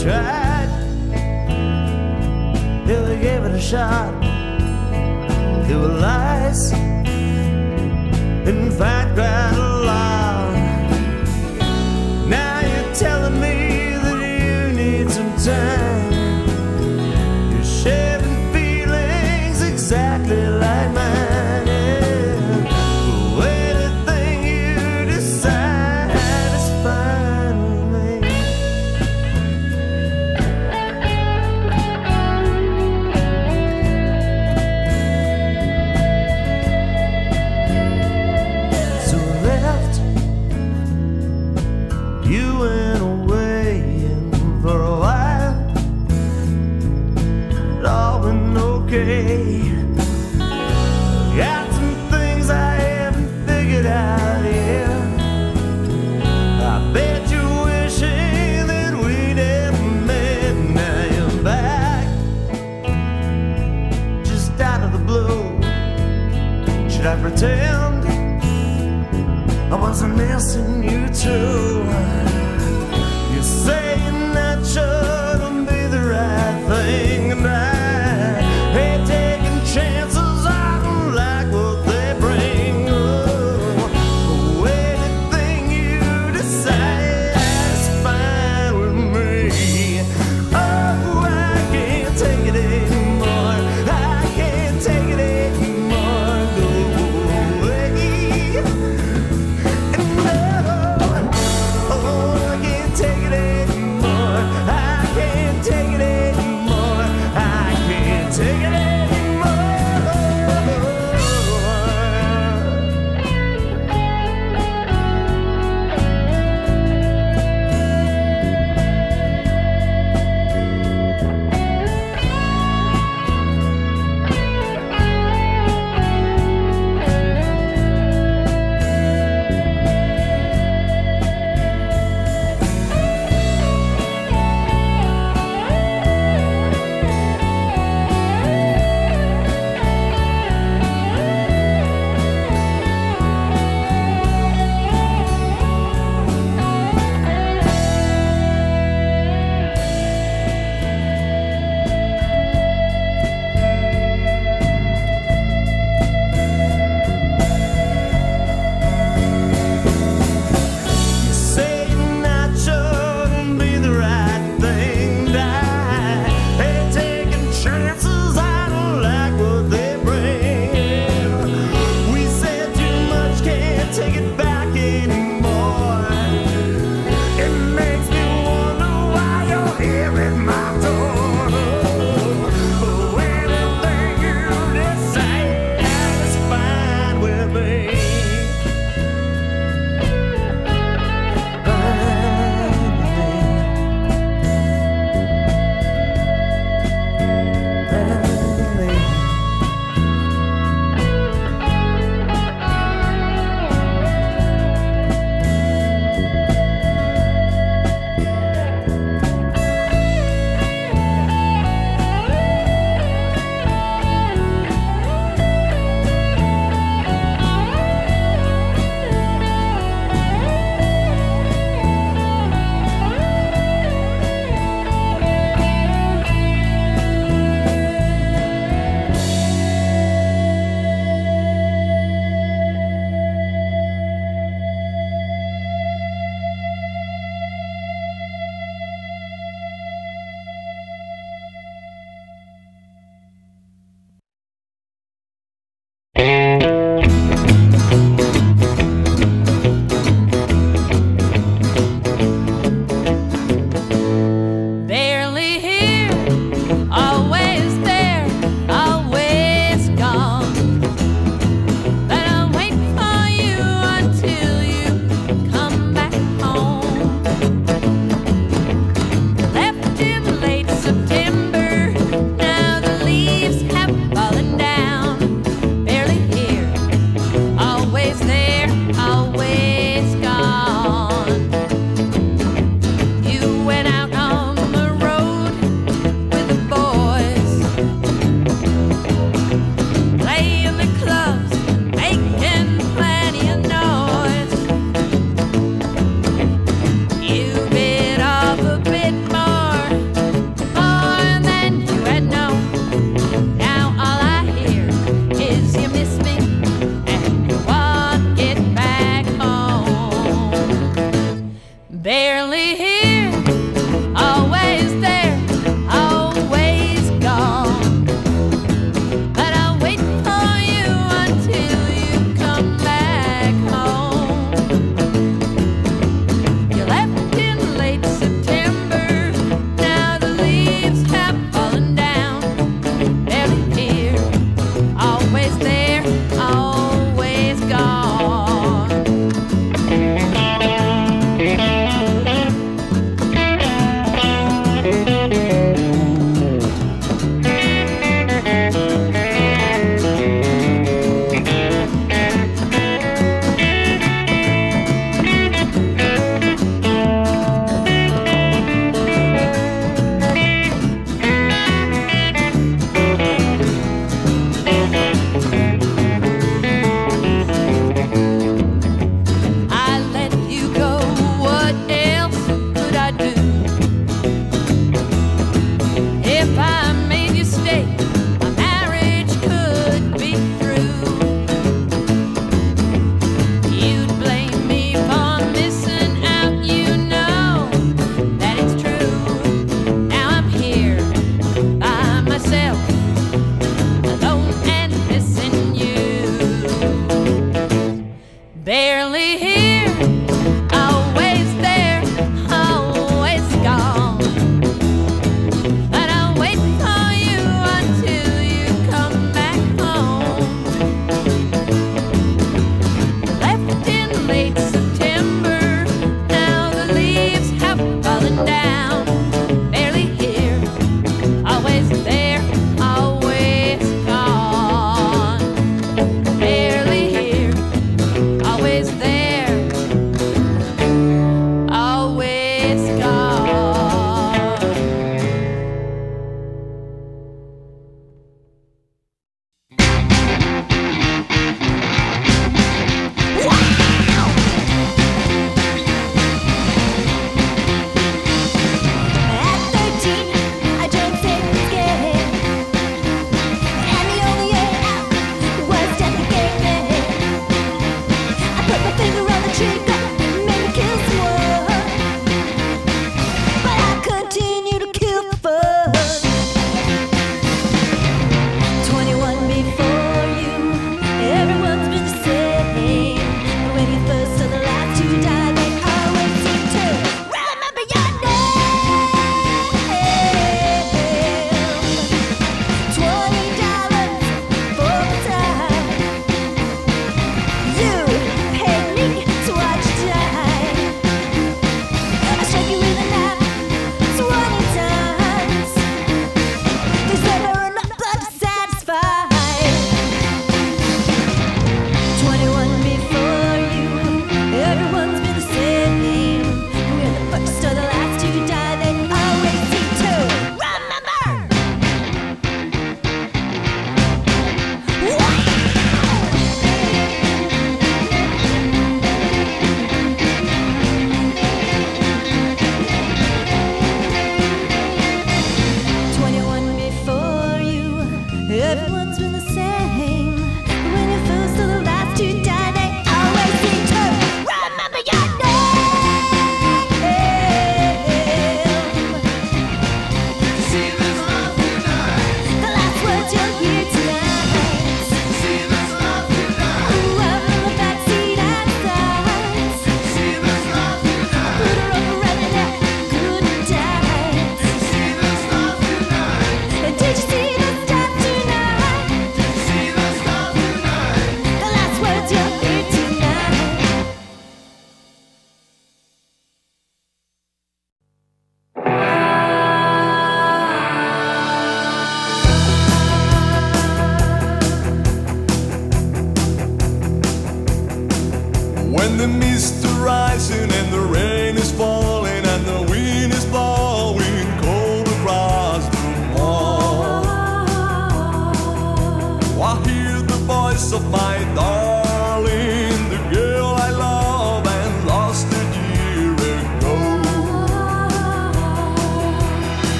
tried, yeah, we gave it a shot. There were lies, in fact, quite a lot. Now you're telling me that you need some time. You're sharing feelings exactly like mine, yeah. But anything you decide is fine with me. So I left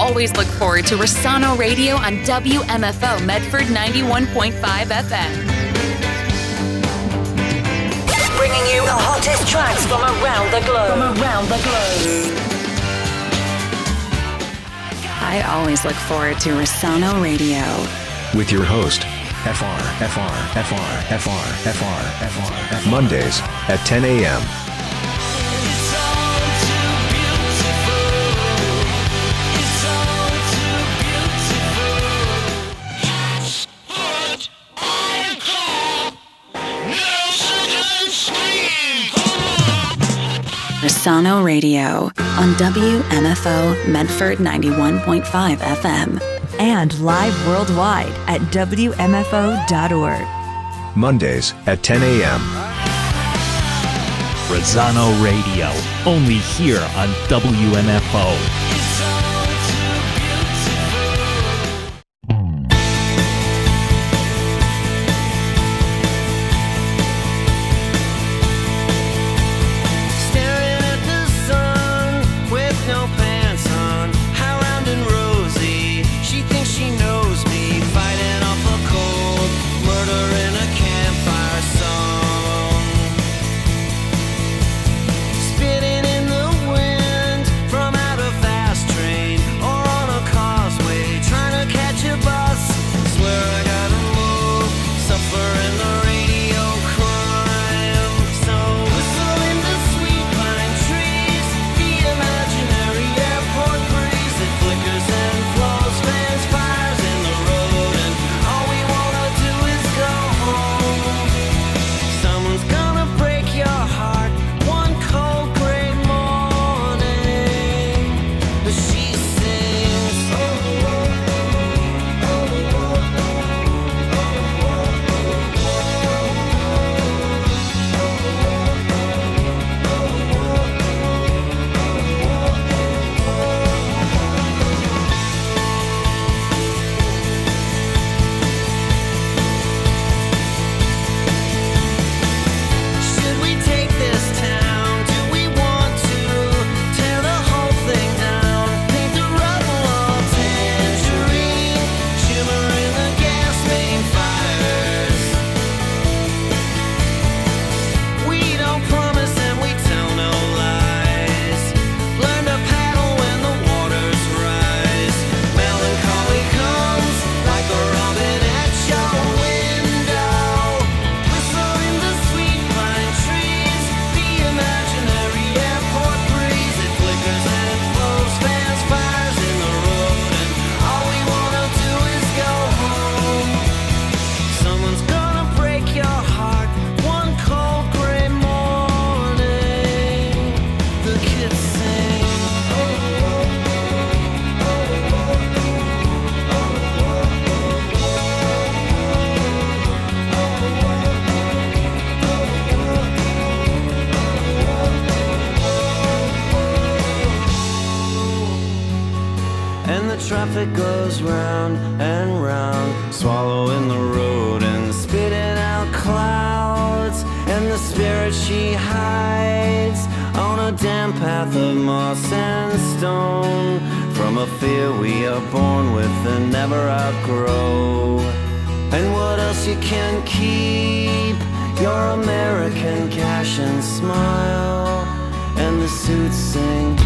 always look forward to Rossano Radio on WMFO Medford 91.5 FM. Bringing you the hottest tracks from around the globe. I always look forward to Rossano Radio. With your host, FR. Mondays at 10 a.m. Rossano Radio on WMFO Medford 91.5 FM. And live worldwide at WMFO.org. Mondays at 10 a.m. Rossano Radio, only here on WMFO. Traffic goes round and round, swallowing the road and spitting out clouds. And the spirit she hides on a damp path of moss and stone, from a fear we are born with and never outgrow. And what else you can keep? Your American cash and smile, and the suits sing.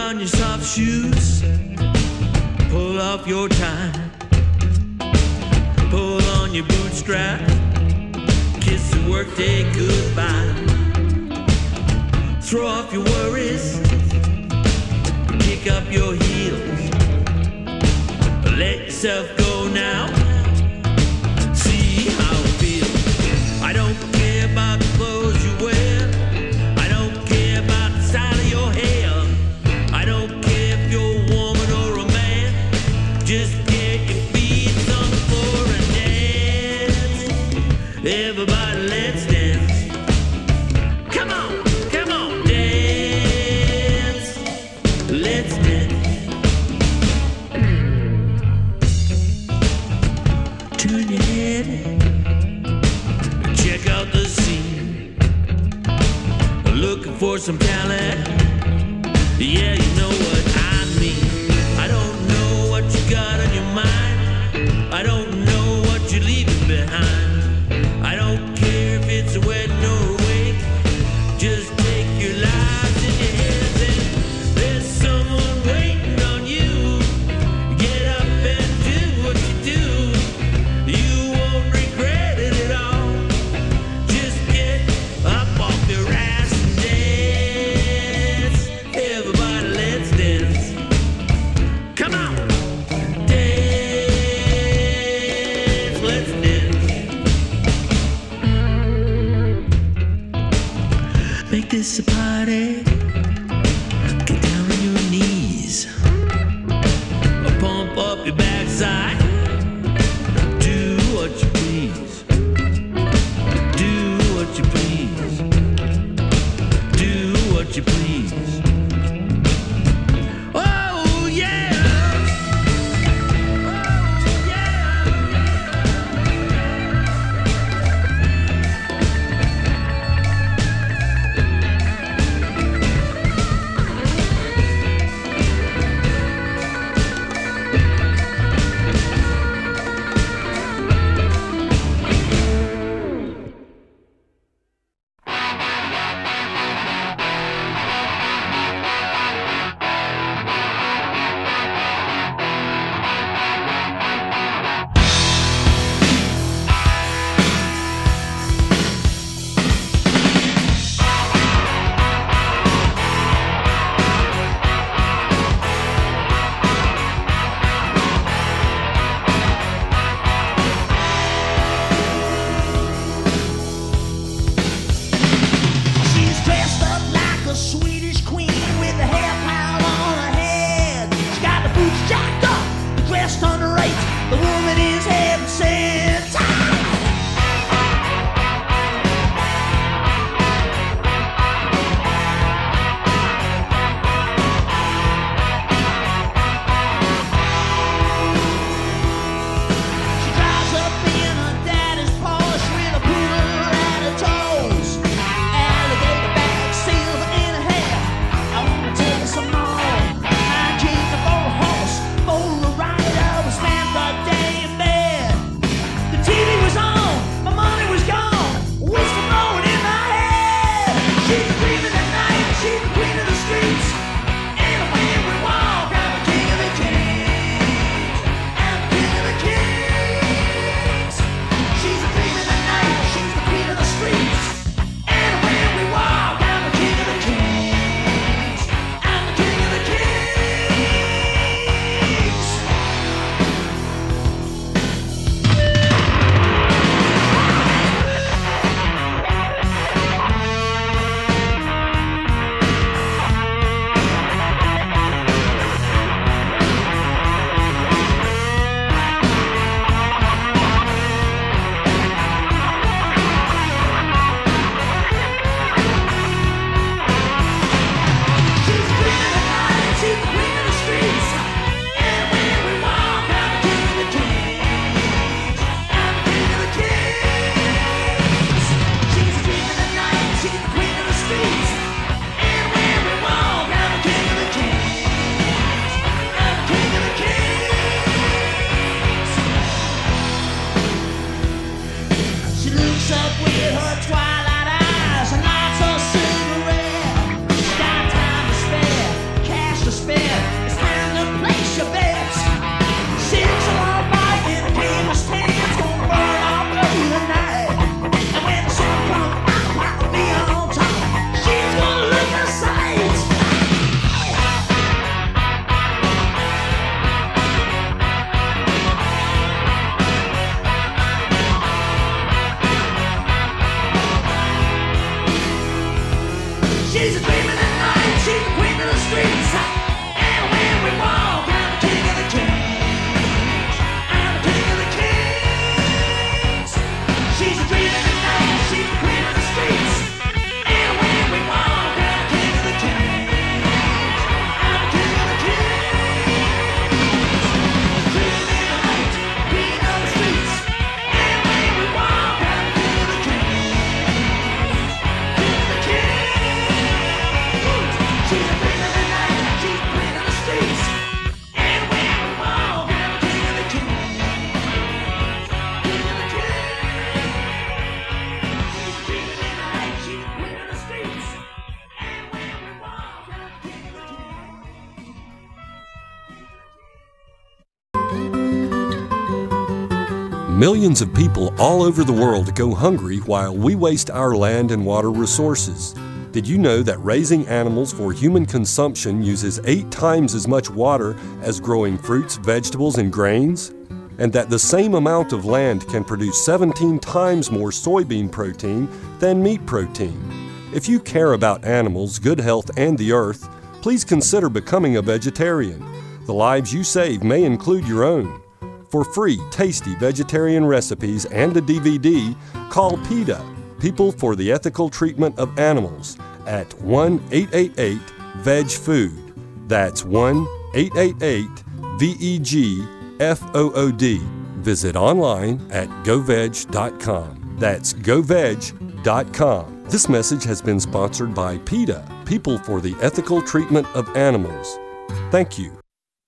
on your soft shoes, pull off your tie, pull on your bootstrap, kiss the workday goodbye. Throw off your worries, kick up your heels, let yourself go now, see how it feels. I don't care about the clothes you wear, I don't care about the style of your hair, I don't care if you're a woman or a man, just get your feet on the floor and dance. Everybody let's dance. Come on, come on, dance. Let's dance. Turn your head, check out the scene. Looking for some talent, yeah, you know what I mean. I don't know what you got on your mind, I don't know what you're leaving behind. I don't care if it's a wedding or a wake, just take your lives in your hands and there's someone waiting on you. Get up and do what you do, you won't regret it at all. Just get up off your ass and dance. Everybody let's dance. Come on, dance, let's dance. Make this a party, get down on your knees, pump up your backside, do what you please, do what you please, do what you please. Oh yeah, oh yeah. Millions of people all over the world go hungry while we waste our land and water resources. Did you know that raising animals for human consumption uses 8 times as much water as growing fruits, vegetables, and grains? And that the same amount of land can produce 17 times more soybean protein than meat protein? If you care about animals, good health, and the earth, please consider becoming a vegetarian. The lives you save may include your own. For free, tasty vegetarian recipes and a DVD, call PETA, People for the Ethical Treatment of Animals, at 1-888-VEG-FOOD. That's 1-888-VEG-FOOD. Visit online at goveg.com. That's goveg.com. This message has been sponsored by PETA, People for the Ethical Treatment of Animals. Thank you.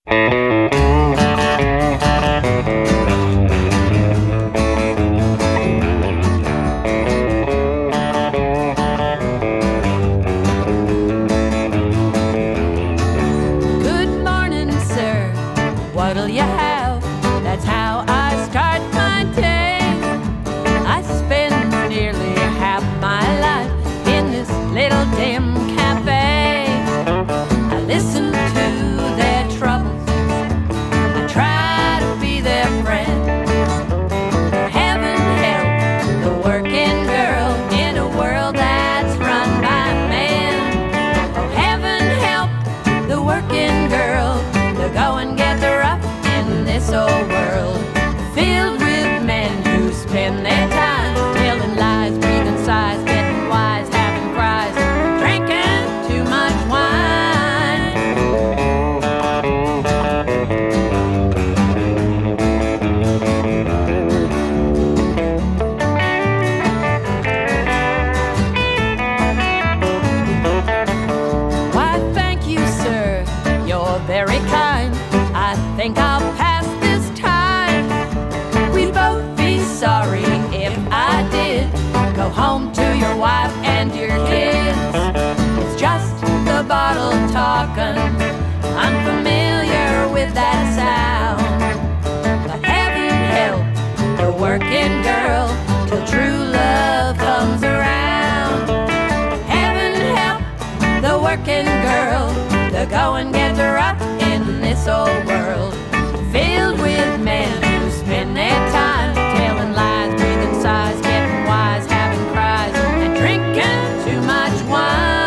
Go and get her up in this old world, filled with men who spend their time telling lies, breathing sighs, getting wise, having cries, and drinking too much wine.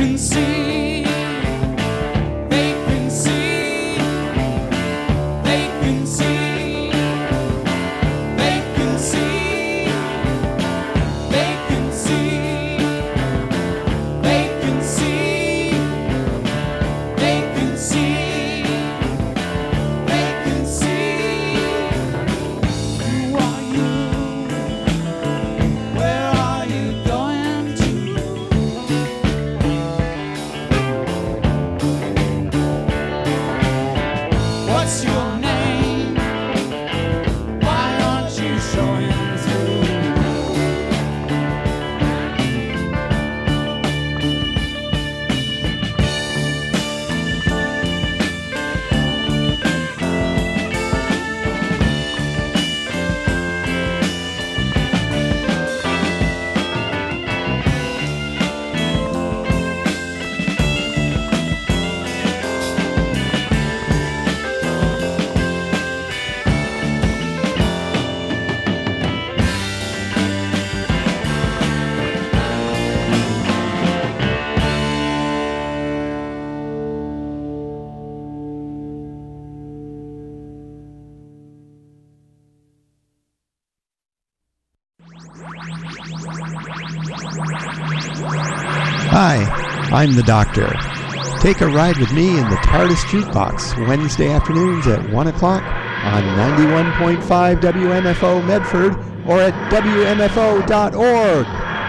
Vacancy, vacancy, vacancy, vacancy, vacancy, vacancy, vacancy, vacancy. Who are you? Where are you going to? What's your name? Why aren't you showing through? Hi, I'm the Doctor. Take a ride with me in the TARDIS Jukebox Wednesday afternoons at 1 o'clock on 91.5 WMFO Medford or at WMFO.org.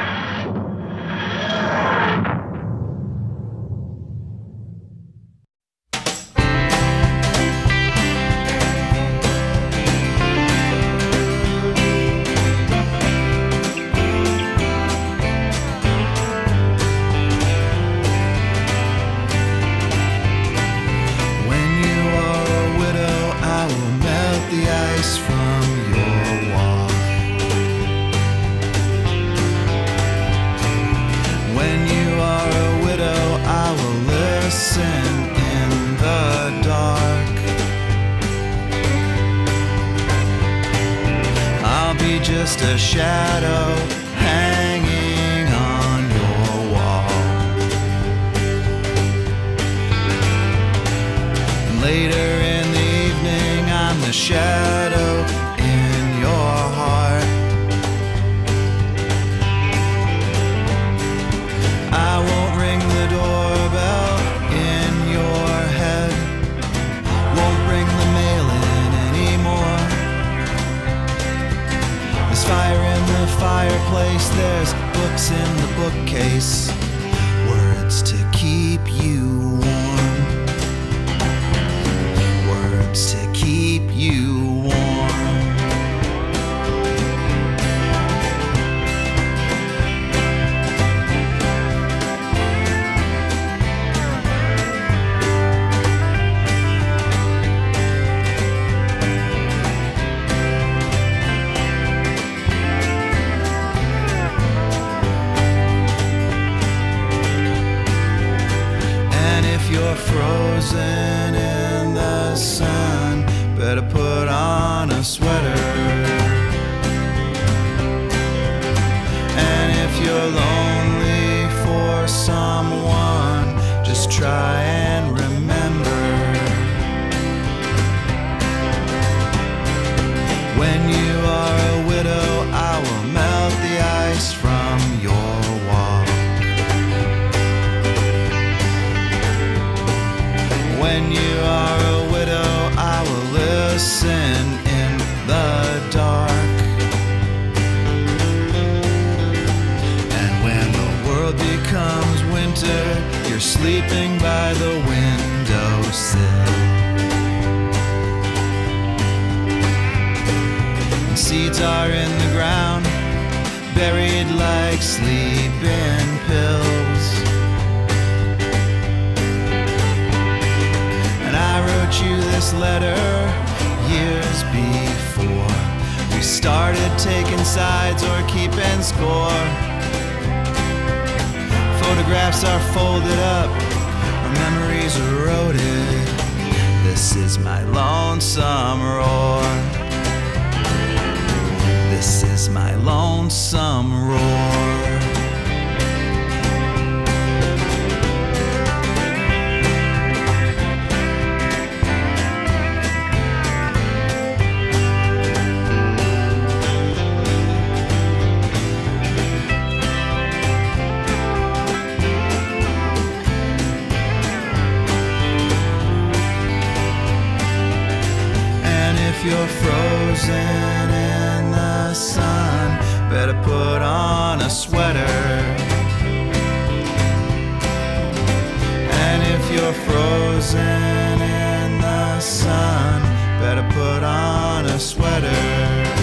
When you are a widow, I will melt the ice from your wall. When you are a widow, I will listen in the dark. I'll be just a shadow hanging on your wall. Later in the evening, I'm the shadow in your heart. I won't ring the doorbell in your head. Won't bring the mail in anymore. There's fire in the fireplace, there's books in the bookcase. Words to keep you warm. Words to keep you warm. And if you're frozen in the sun, better put on a sweater. And if you're lonely for someone, just try and remember. When you are a widow, I will melt the ice from your wall. When you are a widow, I will listen in the dark. And when the world becomes winter, you're sleeping by the windowsill. And seeds are in the ground, buried like sleeping pills. And I wrote you this letter years before we started taking sides or keeping score. Photographs are folded up, our memories eroded. This is my lonesome roar. This is my lonesome roar. frozen in the sun, better put on a sweater. And if you're frozen in the sun, better put on a sweater.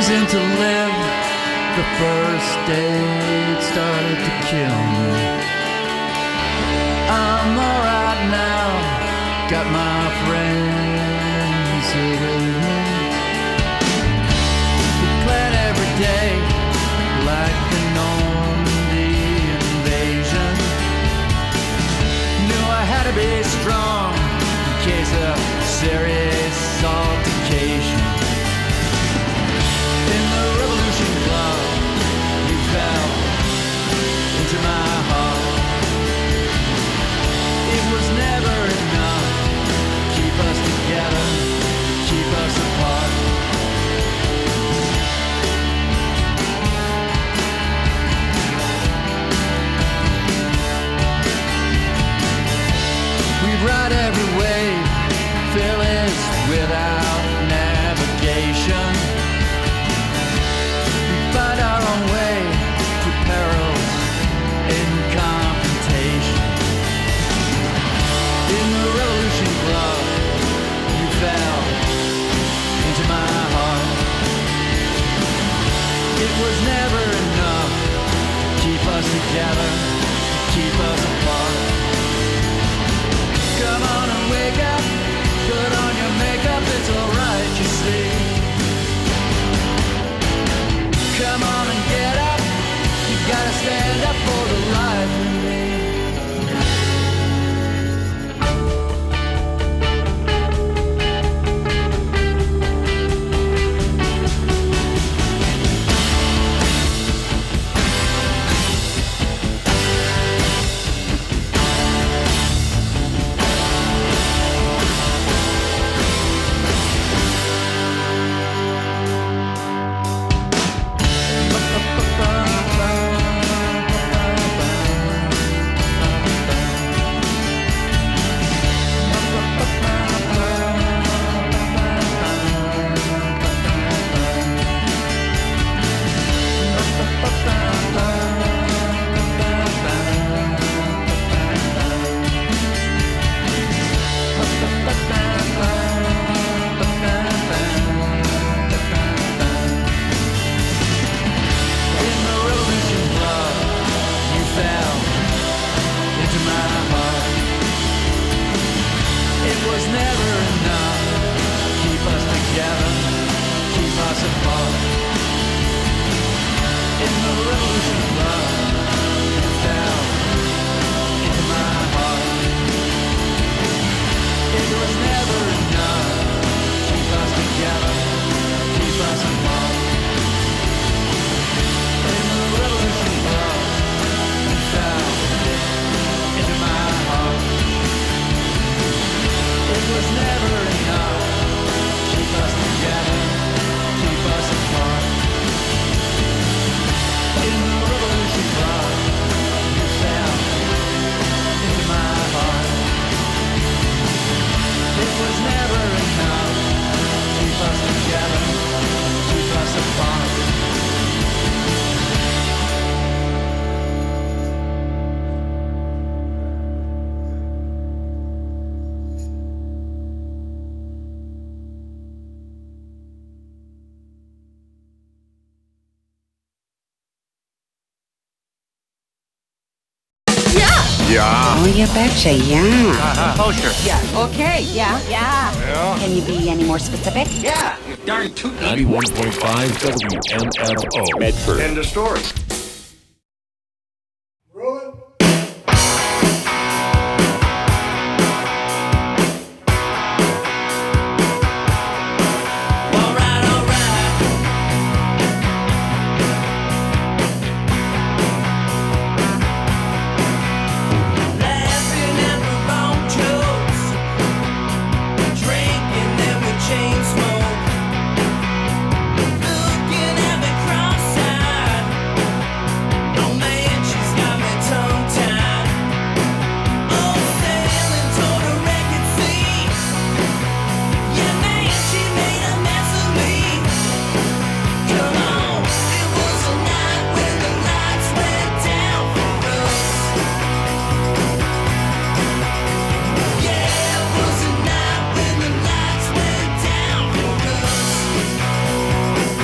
reason to live. The first day it started to kill me. I'm alright now, got my friends here with me. We plan every day like the Normandy invasion. Knew I had to be strong in case of serious altercation. In the Revolution Club, you fell into my heart. It was never enough to keep us together, keep us apart. We ride every wave, fearless without navigation. We find our own way through perils and confrontation. In the Revolution Club, you fell into my heart. It was never enough to keep us together, to keep us apart. Come on and wake up, put on your makeup, it's alright, you see. Come on and get up, you gotta stand up for the life in me. Yeah. Oh, you betcha, yeah. Kosher. Yeah. Okay, yeah. Yeah. Can you be any more specific? Yeah. You're darn tootin'. 91.5 WMFO. Medford. End of story.